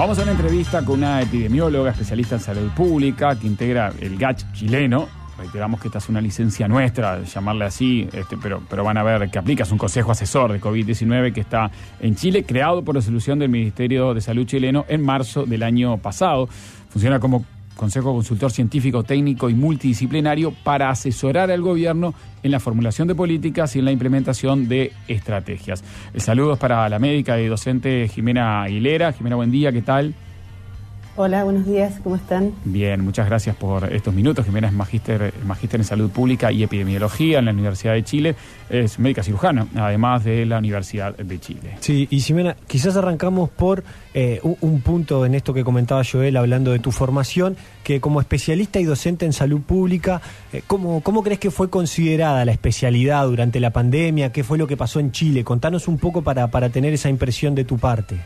Vamos a una entrevista con una epidemióloga especialista en salud pública que integra el GACH chileno. Reiteramos que esta es una licencia nuestra, llamarle así, pero van a ver que aplica. Es un consejo asesor de COVID-19 que está en Chile, creado por resolución del Ministerio de Salud chileno en marzo del año pasado. Funciona como consejo consultor científico, técnico y multidisciplinario para asesorar al gobierno en la formulación de políticas y en la implementación de estrategias. Saludos para la médica y docente Jimena Aguilera. Jimena, buen día, ¿qué tal? Hola, buenos días, ¿cómo están? Bien, muchas gracias por estos minutos. Jimena es magíster en Salud Pública y Epidemiología en la Universidad de Chile. Es médica cirujana, además de la Universidad de Chile. Sí, y Jimena, quizás arrancamos por un punto en esto que comentaba Joel, hablando de tu formación, que como especialista y docente en salud pública, ¿cómo crees que fue considerada la especialidad durante la pandemia? ¿Qué fue lo que pasó en Chile? Contanos un poco para tener esa impresión de tu parte.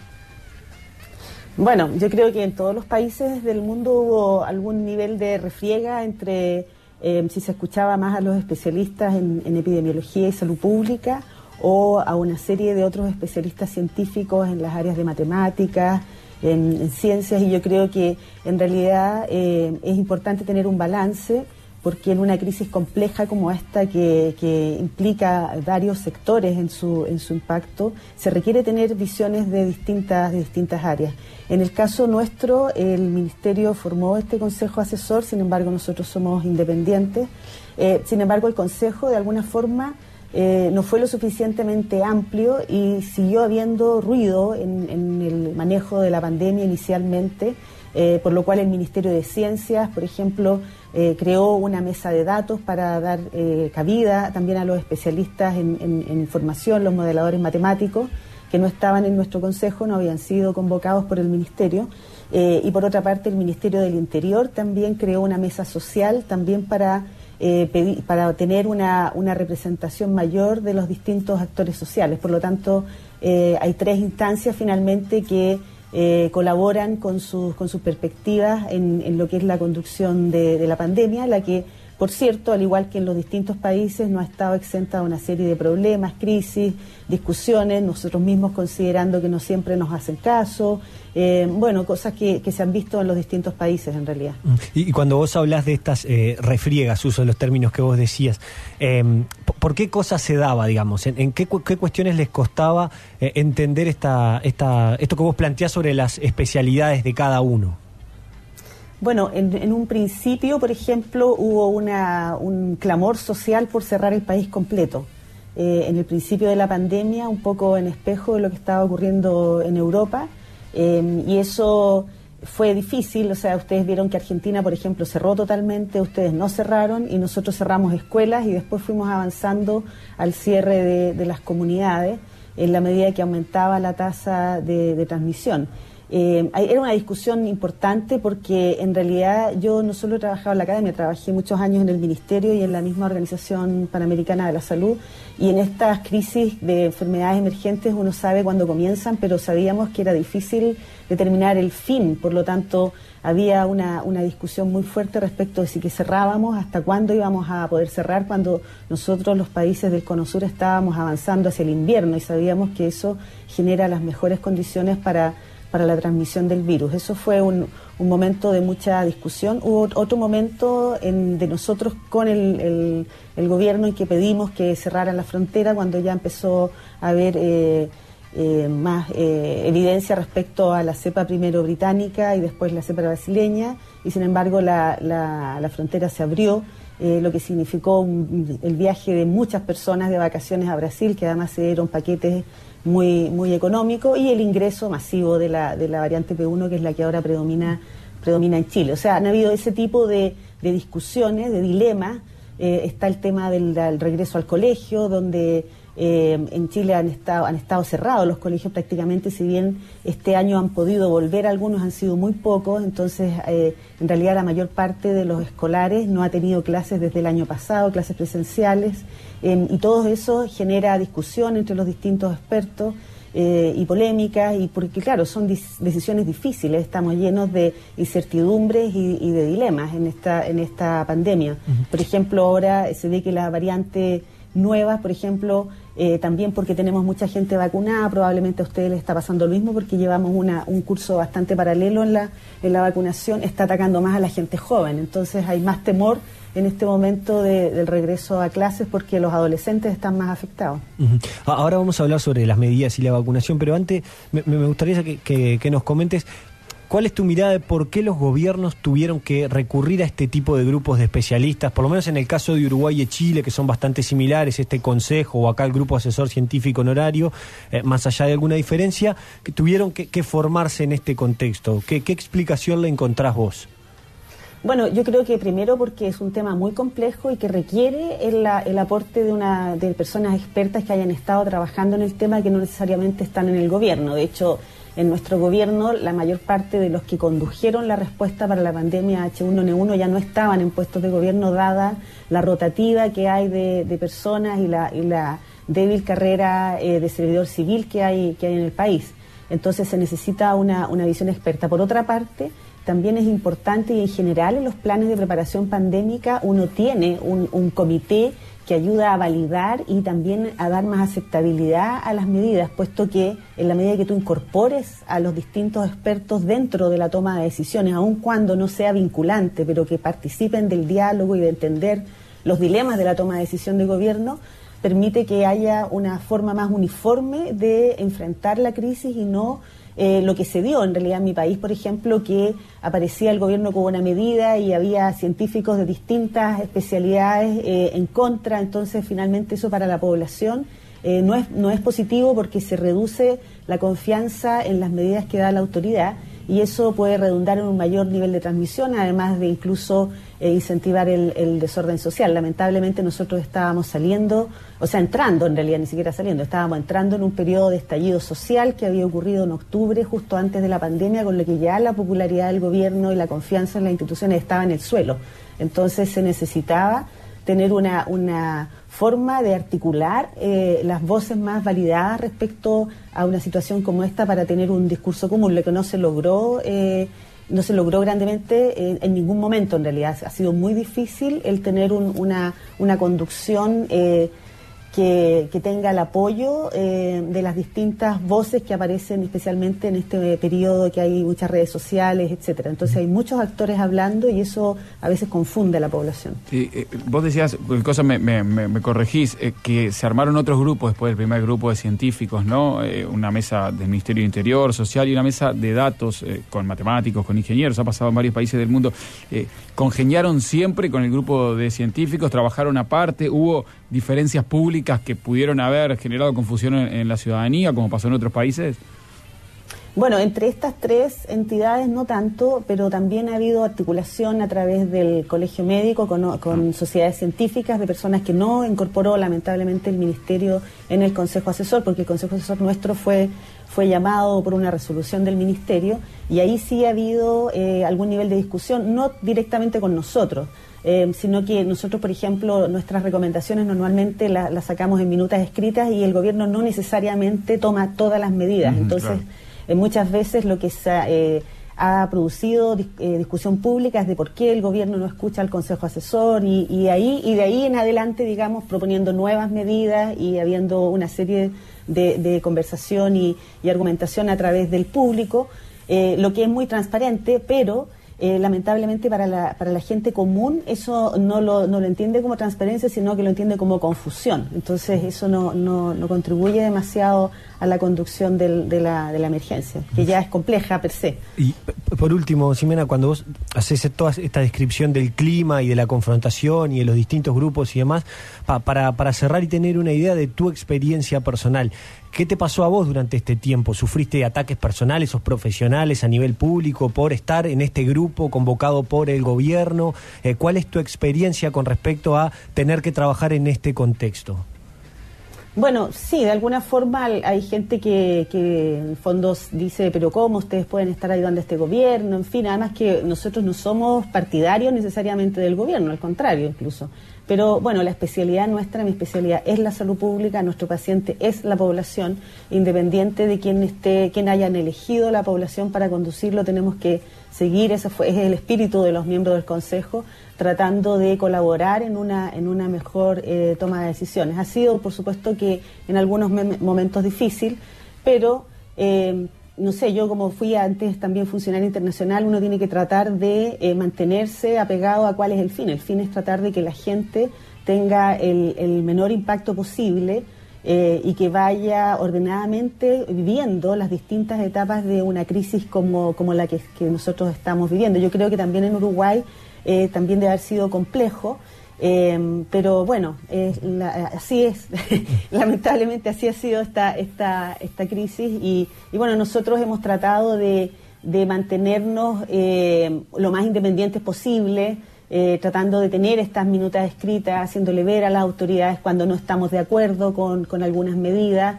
Bueno, yo creo que en todos los países del mundo hubo algún nivel de refriega entre si se escuchaba más a los especialistas en epidemiología y salud pública o a una serie de otros especialistas científicos en las áreas de matemáticas, en ciencias, y yo creo que en realidad es importante tener un balance, porque en una crisis compleja como esta que implica varios sectores en su impacto, se requiere tener visiones de distintas áreas. En el caso nuestro, el Ministerio formó este consejo asesor, sin embargo nosotros somos independientes. Sin embargo, el consejo de alguna forma no fue lo suficientemente amplio y siguió habiendo ruido en el manejo de la pandemia inicialmente, por lo cual el Ministerio de Ciencias, por ejemplo, creó una mesa de datos para dar cabida también a los especialistas en información, los modeladores matemáticos, que no estaban en nuestro consejo, no habían sido convocados por el Ministerio. Y por otra parte, el Ministerio del Interior también creó una mesa social también para tener una representación mayor de los distintos actores sociales. Por lo tanto, hay 3 instancias finalmente que colaboran con sus perspectivas en lo que es la conducción de la pandemia, la que, por cierto, al igual que en los distintos países, no ha estado exenta de una serie de problemas, crisis, discusiones, nosotros mismos considerando que no siempre nos hacen caso, cosas que se han visto en los distintos países en realidad. Y cuando vos hablás de estas refriegas, uso de los términos que vos decías, ¿por qué cosas se daba, digamos? ¿En qué cuestiones les costaba entender esto que vos planteás sobre las especialidades de cada uno? Bueno, en un principio, por ejemplo, hubo un clamor social por cerrar el país completo. En el principio de la pandemia, un poco en espejo de lo que estaba ocurriendo en Europa, y eso fue difícil. O sea, ustedes vieron que Argentina, por ejemplo, cerró totalmente, ustedes no cerraron, y nosotros cerramos escuelas y después fuimos avanzando al cierre de las comunidades en la medida que aumentaba la tasa de transmisión. Era una discusión importante porque en realidad yo no solo he trabajado en la academia, trabajé muchos años en el Ministerio y en la misma Organización Panamericana de la Salud, y en estas crisis de enfermedades emergentes uno sabe cuándo comienzan, pero sabíamos que era difícil determinar el fin. Por lo tanto, había una discusión muy fuerte respecto de si que cerrábamos, hasta cuándo íbamos a poder cerrar, cuando nosotros, los países del Cono Sur, estábamos avanzando hacia el invierno y sabíamos que eso genera las mejores condiciones para la transmisión del virus. Eso fue un momento de mucha discusión. Hubo otro momento de nosotros con el gobierno en que pedimos que cerraran la frontera, cuando ya empezó a haber más evidencia respecto a la cepa primero británica y después la cepa brasileña, y sin embargo la frontera se abrió, lo que significó el viaje de muchas personas de vacaciones a Brasil, que además se dieron paquetes muy económico, y el ingreso masivo de la variante P1, que es la que ahora predomina en Chile. O sea, han habido ese tipo de discusiones, de dilemas. Está el tema del regreso al colegio, donde en Chile han estado cerrados los colegios prácticamente, si bien este año han podido volver, algunos han sido muy pocos. Entonces en realidad la mayor parte de los escolares no ha tenido clases desde el año pasado, clases presenciales, y todo eso genera discusión entre los distintos expertos y polémicas, y porque claro, son decisiones difíciles, estamos llenos de incertidumbres y de dilemas en esta pandemia. Por ejemplo, ahora se ve que la variante nuevas, por ejemplo, también porque tenemos mucha gente vacunada, probablemente a ustedes les está pasando lo mismo porque llevamos un curso bastante paralelo en la vacunación, está atacando más a la gente joven, entonces hay más temor en este momento del regreso a clases porque los adolescentes están más afectados. Uh-huh. Ahora vamos a hablar sobre las medidas y la vacunación, pero antes me gustaría que nos comentes cuál es tu mirada de por qué los gobiernos tuvieron que recurrir a este tipo de grupos de especialistas, por lo menos en el caso de Uruguay y Chile, que son bastante similares, este consejo o acá el grupo asesor científico honorario, más allá de alguna diferencia, que tuvieron que formarse en este contexto. ¿Qué explicación le encontrás vos? Bueno, yo creo que primero porque es un tema muy complejo y que requiere el aporte de personas expertas que hayan estado trabajando en el tema, que no necesariamente están en el gobierno. De hecho, en nuestro gobierno, la mayor parte de los que condujeron la respuesta para la pandemia H1N1 ya no estaban en puestos de gobierno, dada la rotativa que hay de personas y la débil carrera de servidor civil que hay en el país. Entonces se necesita una visión experta. Por otra parte, también es importante, y en general en los planes de preparación pandémica uno tiene un comité que ayuda a validar y también a dar más aceptabilidad a las medidas, puesto que en la medida que tú incorpores a los distintos expertos dentro de la toma de decisiones, aun cuando no sea vinculante, pero que participen del diálogo y de entender los dilemas de la toma de decisión de gobierno, permite que haya una forma más uniforme de enfrentar la crisis y no lo que se dio en realidad en mi país, por ejemplo, que aparecía el gobierno con una medida y había científicos de distintas especialidades en contra. Entonces finalmente eso para la población no es positivo porque se reduce la confianza en las medidas que da la autoridad y eso puede redundar en un mayor nivel de transmisión, además de incluso incentivar el desorden social. Lamentablemente nosotros estábamos entrando en realidad, ni siquiera saliendo, estábamos entrando en un periodo de estallido social que había ocurrido en octubre, justo antes de la pandemia, con lo que ya la popularidad del gobierno y la confianza en las instituciones estaba en el suelo. Entonces se necesitaba tener una forma de articular las voces más validadas respecto a una situación como esta para tener un discurso común, lo que no se logró grandemente en ningún momento en realidad. Ha sido muy difícil el tener una conducción que tenga el apoyo de las distintas voces que aparecen especialmente en este periodo que hay muchas redes sociales, etcétera. Entonces hay muchos actores hablando y eso a veces confunde a la población. Vos decías, me corregís, que se armaron otros grupos después del primer grupo de científicos, ¿no? Una mesa del Ministerio de Interior, Social y una mesa de datos con matemáticos, con ingenieros, ha pasado en varios países del mundo. ¿Congeniaron siempre con el grupo de científicos? ¿Trabajaron aparte? ¿Hubo diferencias públicas que pudieron haber generado confusión en la ciudadanía, como pasó en otros países? Bueno, entre estas tres entidades no tanto, pero también ha habido articulación a través del Colegio Médico con sociedades científicas de personas que no incorporó lamentablemente el Ministerio en el Consejo Asesor, porque el Consejo Asesor nuestro fue llamado por una resolución del Ministerio y ahí sí ha habido algún nivel de discusión, no directamente con nosotros, sino que nosotros, por ejemplo, nuestras recomendaciones normalmente las sacamos en minutas escritas y el gobierno no necesariamente toma todas las medidas. Entonces, claro, muchas veces lo que ha producido discusión pública es de por qué el gobierno no escucha al Consejo Asesor y de ahí en adelante, digamos, proponiendo nuevas medidas y habiendo una serie de conversación y argumentación a través del público, lo que es muy transparente, pero lamentablemente para la gente común eso no lo entiende como transparencia, sino que lo entiende como confusión. Entonces eso no contribuye demasiado a la conducción de la emergencia, que ya es compleja per se. Y por último, Ximena, cuando vos haces toda esta descripción del clima y de la confrontación y de los distintos grupos y demás, para cerrar y tener una idea de tu experiencia personal, ¿qué te pasó a vos durante este tiempo? ¿Sufriste ataques personales o profesionales a nivel público por estar en este grupo convocado por el gobierno? ¿Cuál es tu experiencia con respecto a tener que trabajar en este contexto? Bueno, sí, de alguna forma hay gente que en el fondo dice, pero ¿cómo ustedes pueden estar ayudando a este gobierno? En fin, además que nosotros no somos partidarios necesariamente del gobierno, al contrario incluso. Pero bueno, la especialidad nuestra, mi especialidad es la salud pública, nuestro paciente es la población, independiente de quién hayan elegido la población para conducirlo, tenemos que seguir, ese es el espíritu de los miembros del Consejo, tratando de colaborar en una mejor toma de decisiones. Ha sido, por supuesto, que en algunos momentos difícil, pero no sé, yo como fui antes también funcionaria internacional, uno tiene que tratar de mantenerse apegado a cuál es el fin. El fin es tratar de que la gente tenga el menor impacto posible y que vaya ordenadamente viviendo las distintas etapas de una crisis como la que nosotros estamos viviendo. Yo creo que también en Uruguay también debe haber sido complejo, pero bueno, así es, lamentablemente así ha sido esta crisis y bueno, nosotros hemos tratado de mantenernos lo más independientes posible, tratando de tener estas minutas escritas, haciéndole ver a las autoridades cuando no estamos de acuerdo con algunas medidas,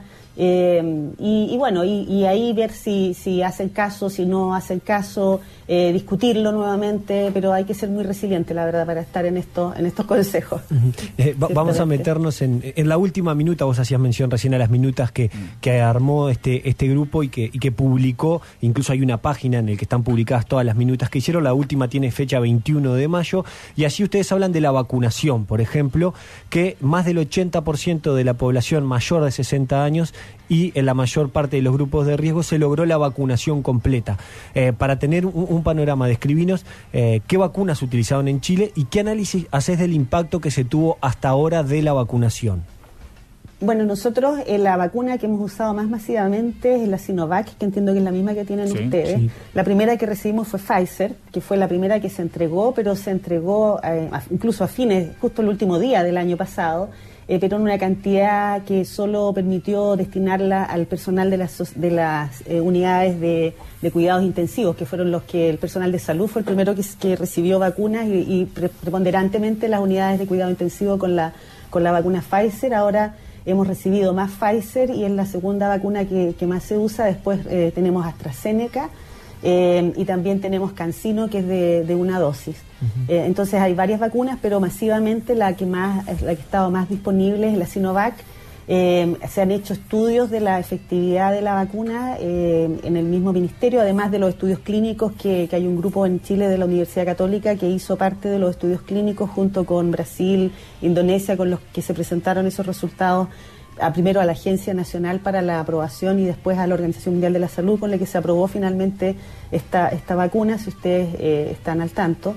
y bueno, y ahí ver si hacen caso, si no hacen caso, discutirlo nuevamente, pero hay que ser muy resiliente, la verdad, para estar en estos consejos. Vamos a meternos en la última minuta. Vos hacías mención recién a las minutas que armó este grupo y que publicó, incluso hay una página en la que están publicadas todas las minutas que hicieron. La última tiene fecha 21 de mayo y allí ustedes hablan de la vacunación, por ejemplo, que más del 80% de la población mayor de 60 años y en la mayor parte de los grupos de riesgo se logró la vacunación completa. Para tener un panorama, describinos qué vacunas utilizaron en Chile y qué análisis haces del impacto que se tuvo hasta ahora de la vacunación. Bueno, nosotros la vacuna que hemos usado más masivamente es la Sinovac, que entiendo que es la misma que tienen ustedes. Sí. La primera que recibimos fue Pfizer, que fue la primera que se entregó, pero se entregó incluso a fines, justo el último día del año pasado, pero en una cantidad que solo permitió destinarla al personal de las unidades de cuidados intensivos, que fueron los que el personal de salud fue el primero que recibió vacunas y preponderantemente las unidades de cuidado intensivo con la vacuna Pfizer. Ahora hemos recibido más Pfizer y es la segunda vacuna que más se usa. Después tenemos AstraZeneca y también tenemos CanSino, que es de una dosis. Entonces hay varias vacunas, pero masivamente la que ha estado más disponible es la Sinovac. Se han hecho estudios de la efectividad de la vacuna en el mismo ministerio, además de los estudios clínicos que hay un grupo en Chile de la Universidad Católica que hizo parte de los estudios clínicos junto con Brasil, Indonesia, con los que se presentaron esos resultados primero a la Agencia Nacional para la aprobación y después a la Organización Mundial de la Salud, con la que se aprobó finalmente esta vacuna, si ustedes están al tanto.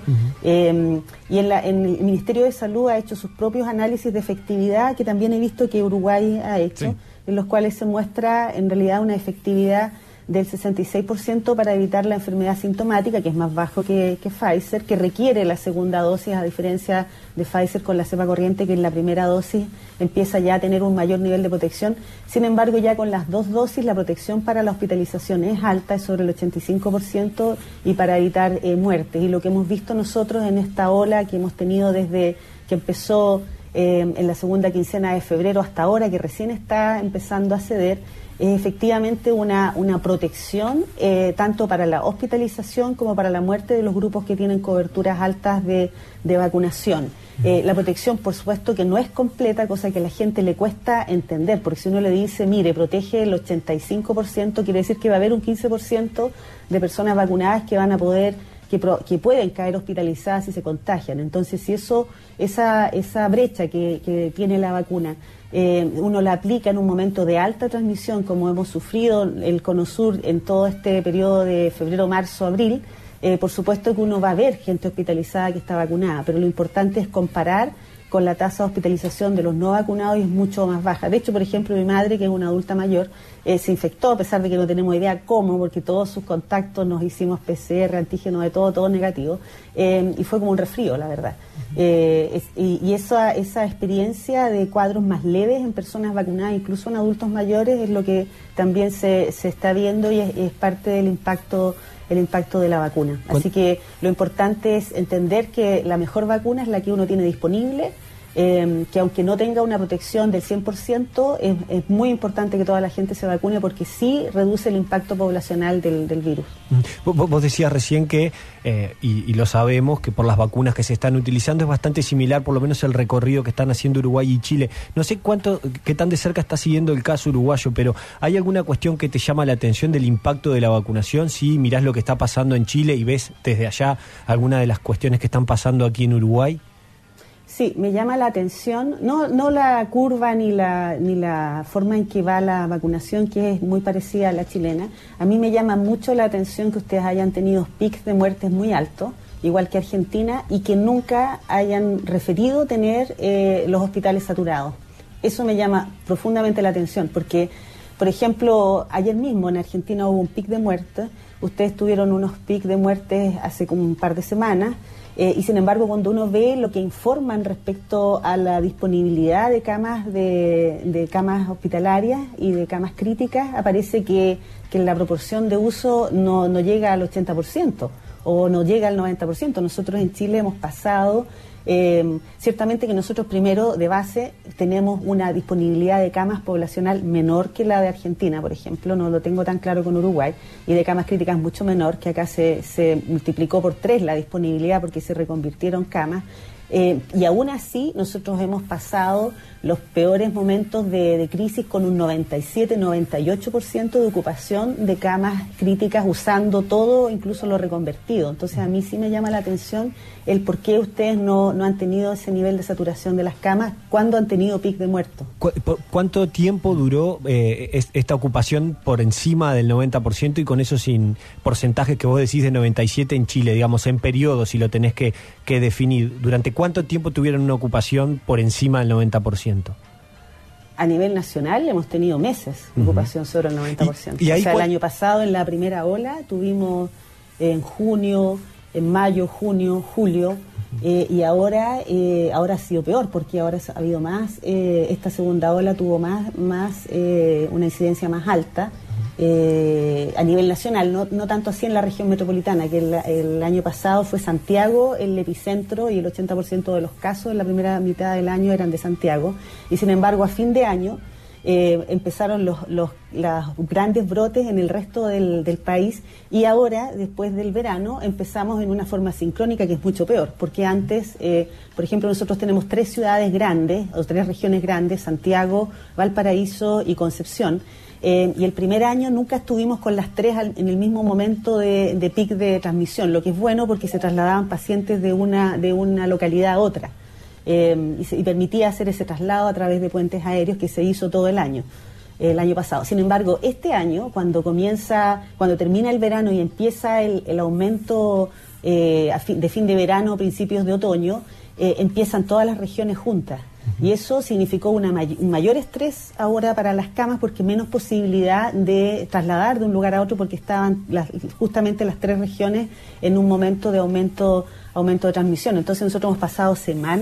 Y en el Ministerio de Salud ha hecho sus propios análisis de efectividad, que también he visto que Uruguay ha hecho, en los cuales se muestra en realidad una efectividad del 66% para evitar la enfermedad sintomática, que es más bajo que Pfizer, que requiere la segunda dosis, a diferencia de Pfizer con la cepa corriente, que en la primera dosis empieza ya a tener un mayor nivel de protección. Sin embargo, ya con las dos dosis la protección para la hospitalización es alta, es sobre el 85%, y para evitar muertes. Y lo que hemos visto nosotros en esta ola que hemos tenido desde que empezó en la segunda quincena de febrero hasta ahora, que recién está empezando a ceder, es efectivamente una protección tanto para la hospitalización como para la muerte de los grupos que tienen coberturas altas de vacunación. La protección, por supuesto, que no es completa, cosa que a la gente le cuesta entender, porque si uno le dice, mire, protege el 85%, quiere decir que va a haber un 15% de personas vacunadas que van a poder, que pueden caer hospitalizadas si se contagian. Entonces, si esa brecha que tiene la vacuna, uno la aplica en un momento de alta transmisión, como hemos sufrido el Cono Sur en todo este periodo de febrero, marzo, abril, por supuesto que uno va a ver gente hospitalizada que está vacunada, pero lo importante es comparar con la tasa de hospitalización de los no vacunados y es mucho más baja. De hecho, por ejemplo, mi madre, que es una adulta mayor, se infectó, a pesar de que no tenemos idea cómo, porque todos sus contactos nos hicimos PCR, antígeno, de todo negativo, y fue como un resfrío, la verdad. Y esa experiencia de cuadros más leves en personas vacunadas, incluso en adultos mayores, es lo que también se está viendo y es parte del impacto de la vacuna. Así que lo importante es entender que la mejor vacuna es la que uno tiene disponible, que aunque no tenga una protección del 100%, es muy importante que toda la gente se vacune porque sí reduce el impacto poblacional del virus. Vos decías recién que, y lo sabemos, que por las vacunas que se están utilizando es bastante similar, por lo menos el recorrido que están haciendo Uruguay y Chile. No sé qué tan de cerca está siguiendo el caso uruguayo, pero ¿hay alguna cuestión que te llama la atención del impacto de la vacunación? Si mirás lo que está pasando en Chile y ves desde allá alguna de las cuestiones que están pasando aquí en Uruguay. Sí, me llama la atención, no la curva ni la forma en que va la vacunación, que es muy parecida a la chilena. A mí me llama mucho la atención que ustedes hayan tenido picos de muertes muy altos, igual que Argentina, y que nunca hayan referido tener los hospitales saturados. Eso me llama profundamente la atención, porque, por ejemplo, ayer mismo en Argentina hubo un pic de muertes, ustedes tuvieron unos picos de muertes hace como un par de semanas, y sin embargo cuando uno ve lo que informan respecto a la disponibilidad de camas de camas hospitalarias y de camas críticas, aparece que la proporción de uso no llega al 80% o no llega al 90%. Nosotros en Chile hemos pasado, ciertamente que nosotros primero de base tenemos una disponibilidad de camas poblacional menor que la de Argentina, por ejemplo, no lo tengo tan claro con Uruguay, y de camas críticas mucho menor, que acá se multiplicó por 3 la disponibilidad porque se reconvirtieron camas. Y aún así nosotros hemos pasado los peores momentos de crisis con un 97-98% de ocupación de camas críticas, usando todo, incluso lo reconvertido. Entonces a mí sí me llama la atención el por qué ustedes no han tenido ese nivel de saturación de las camas cuando han tenido pic de muertos. ¿Cuánto tiempo duró esta ocupación por encima del 90% y con eso sin porcentajes que vos decís de 97 en Chile, digamos, en periodos, si lo tenés que definir? ¿Durante cuánto tiempo tuvieron una ocupación por encima del 90%? A nivel nacional hemos tenido meses de ocupación sobre el 90%. ¿Y ahí el año pasado, en la primera ola, tuvimos en junio, en mayo, junio, julio, y ahora ha sido peor, porque ahora ha habido más, esta segunda ola tuvo más una incidencia más alta a nivel nacional, no tanto así en la región metropolitana, que el año pasado fue Santiago el epicentro y el 80% de los casos en la primera mitad del año eran de Santiago, y sin embargo a fin de año empezaron los grandes brotes en el resto del país, y ahora, después del verano, empezamos en una forma sincrónica que es mucho peor, porque antes, por ejemplo, nosotros tenemos 3 ciudades grandes, o 3 regiones grandes, Santiago, Valparaíso y Concepción, y el primer año nunca estuvimos con las 3 en el mismo momento de pic de transmisión, lo que es bueno porque se trasladaban pacientes de una localidad a otra. Y permitía hacer ese traslado a través de puentes aéreos que se hizo todo el año pasado. Sin embargo, este año, cuando termina el verano y empieza el aumento de fin de verano, principios de otoño, empiezan todas las regiones juntas. Y eso significó un mayor estrés ahora para las camas, porque menos posibilidad de trasladar de un lugar a otro, porque estaban justamente las 3 regiones en un momento de aumento de transmisión. Entonces nosotros hemos pasado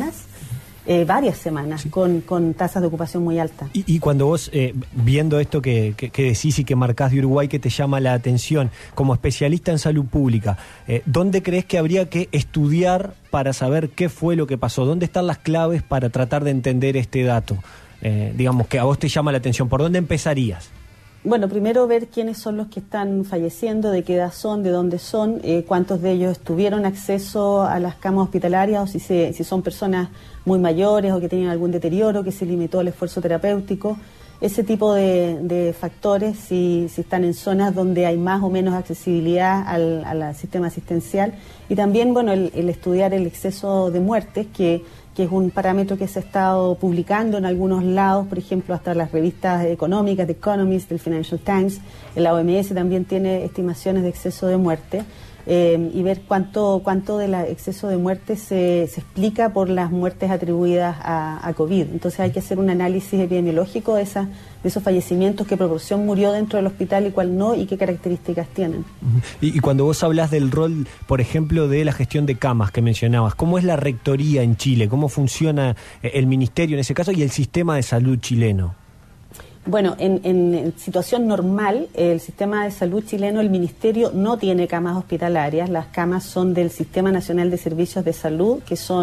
varias semanas, sí, con tasas de ocupación muy altas. Y cuando vos, viendo esto que decís y que marcás de Uruguay, que te llama la atención, como especialista en salud pública, ¿dónde crees que habría que estudiar para saber qué fue lo que pasó? ¿Dónde están las claves para tratar de entender este dato? Digamos, que a vos te llama la atención. ¿Por dónde empezarías? Bueno, primero ver quiénes son los que están falleciendo, de qué edad son, de dónde son, cuántos de ellos tuvieron acceso a las camas hospitalarias, o si son personas muy mayores o que tenían algún deterioro, que se limitó el esfuerzo terapéutico. Ese tipo de factores, si están en zonas donde hay más o menos accesibilidad al sistema asistencial. Y también, bueno, el estudiar el exceso de muertes, que es un parámetro que se ha estado publicando en algunos lados, por ejemplo, hasta las revistas económicas, The Economist, del Financial Times. La OMS también tiene estimaciones de exceso de muerte, y ver cuánto del exceso de muerte se explica por las muertes atribuidas a COVID. Entonces hay que hacer un análisis epidemiológico de esos fallecimientos, qué proporción murió dentro del hospital y cuál no, y qué características tienen. Y cuando vos hablas del rol, por ejemplo, de la gestión de camas que mencionabas, ¿cómo es la rectoría en Chile? ¿Cómo funciona el ministerio en ese caso y el sistema de salud chileno? Bueno, en situación normal, el sistema de salud chileno, el ministerio no tiene camas hospitalarias. Las camas son del Sistema Nacional de Servicios de Salud, que son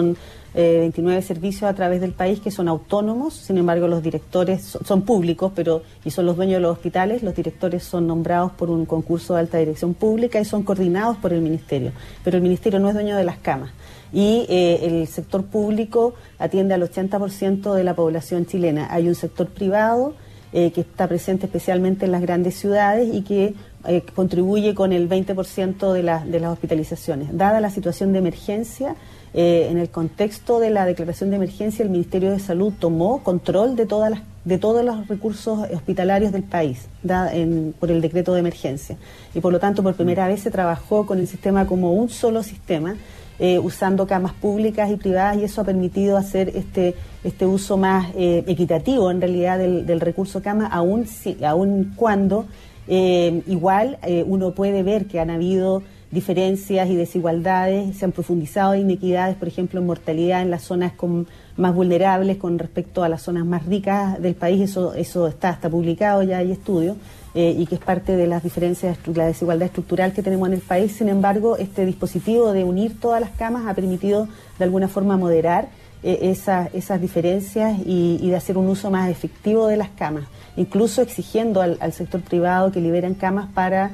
29 servicios a través del país que son autónomos. Sin embargo, los directores son públicos, y son los dueños de los hospitales. Los directores son nombrados por un concurso de alta dirección pública y son coordinados por el Ministerio. Pero el Ministerio no es dueño de las camas. Y el sector público atiende al 80% de la población chilena. Hay un sector privado que está presente especialmente en las grandes ciudades y que contribuye con el 20% de las hospitalizaciones. Dada la situación de emergencia, en el contexto de la declaración de emergencia, el Ministerio de Salud tomó control de todos los recursos hospitalarios del país por el decreto de emergencia. Y por lo tanto, por primera vez se trabajó con el sistema como un solo sistema, usando camas públicas y privadas, y eso ha permitido hacer este uso más equitativo en realidad del recurso cama, aun cuando igual uno puede ver que han habido diferencias y desigualdades, se han profundizado inequidades, por ejemplo, en mortalidad en las zonas más vulnerables con respecto a las zonas más ricas del país. Eso está publicado, ya hay estudios, y que es parte de las diferencias, la desigualdad estructural que tenemos en el país. Sin embargo, este dispositivo de unir todas las camas ha permitido de alguna forma moderar esas diferencias y de hacer un uso más efectivo de las camas, incluso exigiendo al sector privado que liberen camas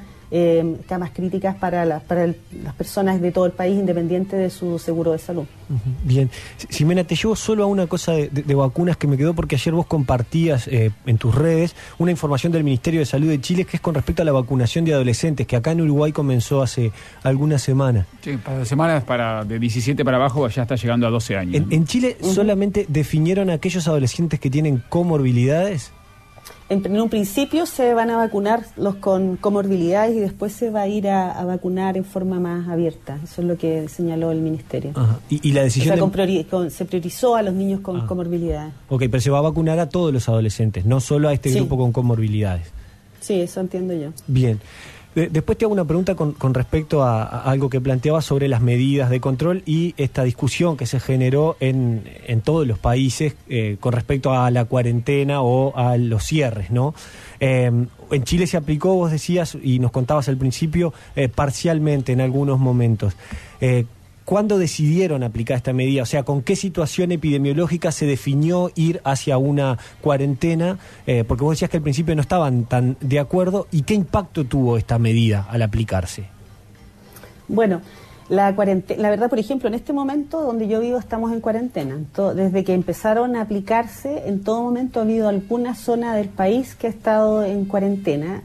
camas críticas para las personas de todo el país, independiente de su seguro de salud. Bien. Ximena, te llevo solo a una cosa de vacunas que me quedó, porque ayer vos compartías en tus redes una información del Ministerio de Salud de Chile que es con respecto a la vacunación de adolescentes, que acá en Uruguay comenzó hace algunas semanas. Sí, para semanas de 17 para abajo ya está llegando a 12 años. ¿En Chile solamente definieron a aquellos adolescentes que tienen comorbilidades? En un principio se van a vacunar los con comorbilidades y después se va a ir a vacunar en forma más abierta. Eso es lo que señaló el Ministerio. Ajá. ¿Y la decisión se priorizó a los niños con comorbilidades. Ok, pero se va a vacunar a todos los adolescentes, no solo a este grupo con comorbilidades. Sí, eso entiendo yo. Bien. Después te hago una pregunta con respecto a algo que planteabas sobre las medidas de control y esta discusión que se generó en todos los países con respecto a la cuarentena o a los cierres, ¿no? En Chile se aplicó, vos decías, y nos contabas al principio, parcialmente en algunos momentos. ¿Cuándo decidieron aplicar esta medida? O sea, ¿con qué situación epidemiológica se definió ir hacia una cuarentena? Porque vos decías que al principio no estaban tan de acuerdo. ¿Y qué impacto tuvo esta medida al aplicarse? Bueno, la verdad, por ejemplo, en este momento donde yo vivo estamos en cuarentena. Desde que empezaron a aplicarse, en todo momento ha habido alguna zona del país que ha estado en cuarentena.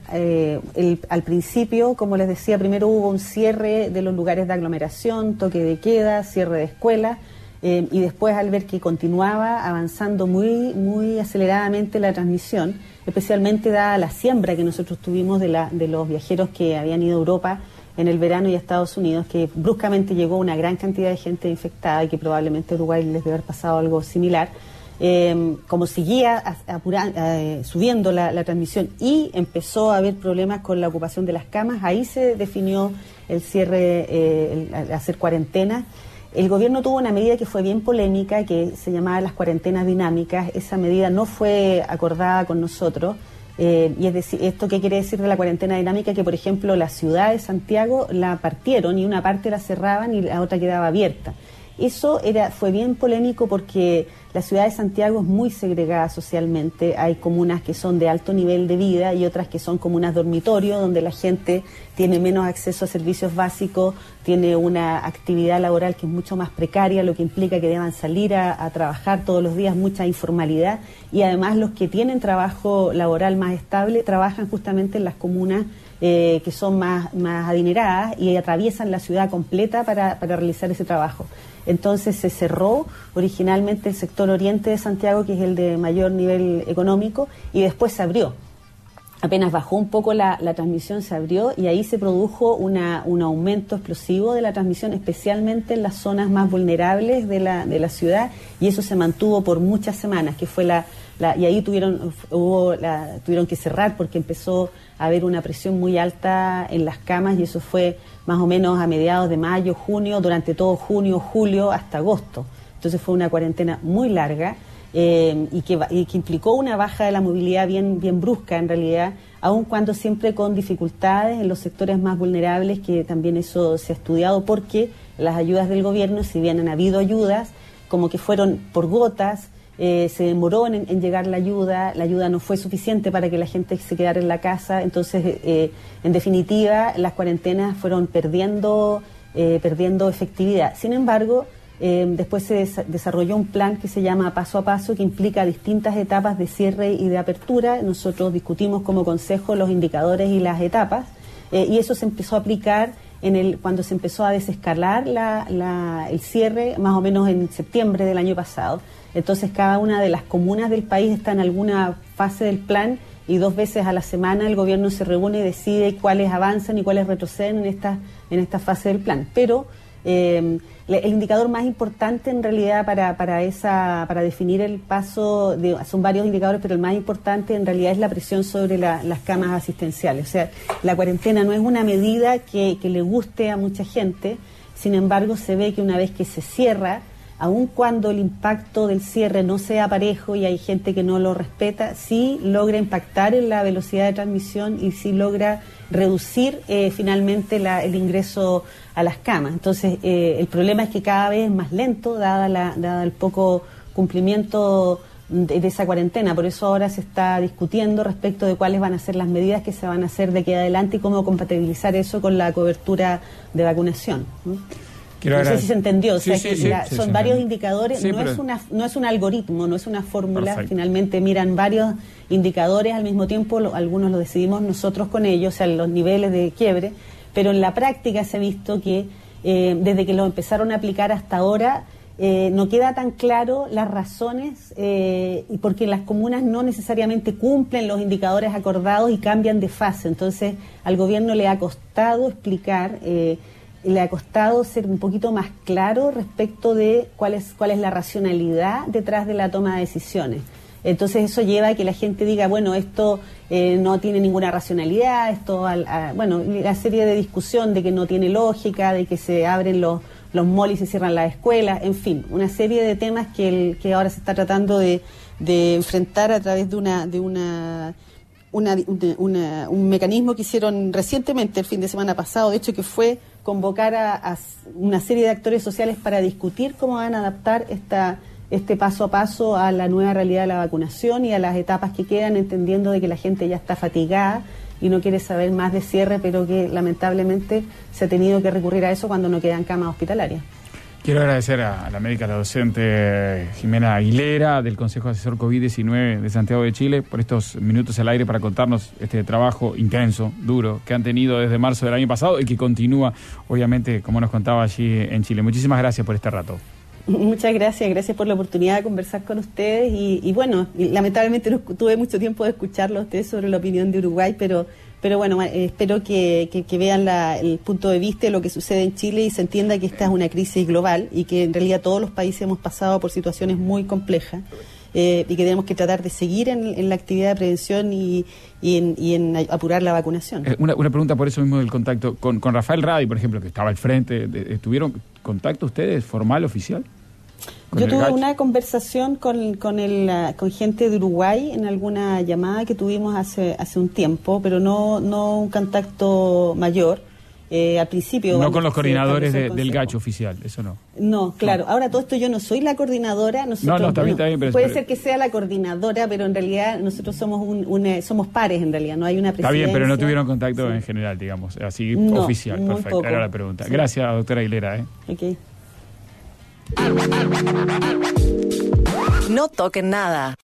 Al principio, como les decía, primero hubo un cierre de los lugares de aglomeración, toque de queda, cierre de escuelas, y después, al ver que continuaba avanzando muy, muy aceleradamente la transmisión, especialmente dada la siembra que nosotros tuvimos de los viajeros que habían ido a Europa en el verano y a Estados Unidos, que bruscamente llegó una gran cantidad de gente infectada y que probablemente a Uruguay les debe haber pasado algo similar. Como seguía subiendo la transmisión y empezó a haber problemas con la ocupación de las camas, ahí se definió el cierre, hacer cuarentena. El gobierno tuvo una medida que fue bien polémica, que se llamaba las cuarentenas dinámicas. Esa medida no fue acordada con nosotros. Y es decir, ¿esto qué quiere decir de la cuarentena dinámica? Que, por ejemplo, la ciudad de Santiago la partieron y una parte la cerraban y la otra quedaba abierta. Eso fue bien polémico porque la ciudad de Santiago es muy segregada socialmente. Hay comunas que son de alto nivel de vida y otras que son comunas dormitorio, donde la gente tiene menos acceso a servicios básicos, tiene una actividad laboral que es mucho más precaria, lo que implica que deban salir a trabajar todos los días, mucha informalidad, y además los que tienen trabajo laboral más estable trabajan justamente en las comunas que son más adineradas y atraviesan la ciudad completa para realizar ese trabajo. Entonces se cerró originalmente el sector oriente de Santiago, que es el de mayor nivel económico, y después se abrió. Apenas bajó un poco la transmisión, se abrió y ahí se produjo un aumento explosivo de la transmisión, especialmente en las zonas más vulnerables de la ciudad, y eso se mantuvo por muchas semanas, que fue y ahí tuvieron que cerrar porque empezó a haber una presión muy alta en las camas, y eso fue más o menos a mediados de mayo, junio, durante todo junio, julio, hasta agosto. Entonces fue una cuarentena muy larga y que implicó una baja de la movilidad bien brusca en realidad, aun cuando siempre con dificultades en los sectores más vulnerables, que también eso se ha estudiado porque las ayudas del gobierno, si bien han habido ayudas, como que fueron por gotas. Se demoró en llegar la ayuda no fue suficiente para que la gente se quedara en la casa, entonces en definitiva las cuarentenas fueron perdiendo efectividad. Sin embargo, después se desarrolló un plan que se llama Paso a Paso, que implica distintas etapas de cierre y de apertura. Nosotros discutimos como consejo los indicadores y las etapas, y eso se empezó a aplicar cuando se empezó a desescalar el cierre, más o menos en septiembre del año pasado. Entonces cada una de las comunas del país está en alguna fase del plan, y 2 veces a la semana el gobierno se reúne y decide cuáles avanzan y cuáles retroceden en esta fase del plan. Pero el indicador más importante en realidad para definir el paso, son varios indicadores, pero el más importante en realidad es la presión sobre las camas asistenciales. O sea, la cuarentena no es una medida que le guste a mucha gente. Sin embargo, se ve que una vez que se cierra, aun cuando el impacto del cierre no sea parejo y hay gente que no lo respeta, sí logra impactar en la velocidad de transmisión y sí logra reducir finalmente el ingreso a las camas. Entonces, el problema es que cada vez es más lento, dada el poco cumplimiento de esa cuarentena. Por eso ahora se está discutiendo respecto de cuáles van a ser las medidas que se van a hacer de aquí adelante y cómo compatibilizar eso con la cobertura de vacunación. No sé si se entendió, son varios indicadores, no es un algoritmo, no es una fórmula. Perfecto. Finalmente miran varios indicadores al mismo tiempo, algunos los decidimos nosotros con ellos, o sea, los niveles de quiebre, pero en la práctica se ha visto que desde que lo empezaron a aplicar hasta ahora, no queda tan claro las razones, y porque las comunas no necesariamente cumplen los indicadores acordados y cambian de fase. Entonces al gobierno le ha costado explicar, le ha costado ser un poquito más claro respecto de cuál es la racionalidad detrás de la toma de decisiones. Entonces eso lleva a que la gente diga, bueno, esto no tiene ninguna racionalidad, la serie de discusión de que no tiene lógica, de que se abren los malls y se cierran las escuelas, en fin, una serie de temas que ahora se está tratando de enfrentar a través de un mecanismo que hicieron recientemente, el fin de semana pasado, de hecho, que fue convocar a una serie de actores sociales para discutir cómo van a adaptar este paso a paso a la nueva realidad de la vacunación y a las etapas que quedan, entendiendo de que la gente ya está fatigada y no quiere saber más de cierre, pero que lamentablemente se ha tenido que recurrir a eso cuando no quedan camas hospitalarias. Quiero agradecer a la médica, la docente Jimena Aguilera, del Consejo Asesor COVID-19 de Santiago de Chile, por estos minutos al aire para contarnos este trabajo intenso, duro, que han tenido desde marzo del año pasado y que continúa, obviamente, como nos contaba allí en Chile. Muchísimas gracias por este rato. Muchas gracias por la oportunidad de conversar con ustedes y lamentablemente no tuve mucho tiempo de escucharlo a ustedes sobre la opinión de Uruguay, pero bueno, espero que vean el punto de vista de lo que sucede en Chile y se entienda que esta es una crisis global y que en realidad todos los países hemos pasado por situaciones muy complejas y que tenemos que tratar de seguir en la actividad de prevención y en apurar la vacunación. Una pregunta por eso mismo del contacto. Con Rafael Radi, por ejemplo, que estaba al frente, ¿tuvieron contacto ustedes, formal, oficial? Yo tuve una conversación con gente de Uruguay en alguna llamada que tuvimos hace un tiempo, pero no un contacto mayor. Al principio... No con los coordinadores del GACH oficial, eso no. No, claro. No. Ahora todo esto yo no soy la coordinadora. Nosotros, está bien, pero... Puede ser que sea la coordinadora, pero en realidad nosotros somos somos pares en realidad, no hay una presidencia. Está bien, pero no tuvieron contacto en general, digamos, así oficial. Perfecto, poco. Era la pregunta. Sí. Gracias, doctora Aguilera. Ok. No toquen nada.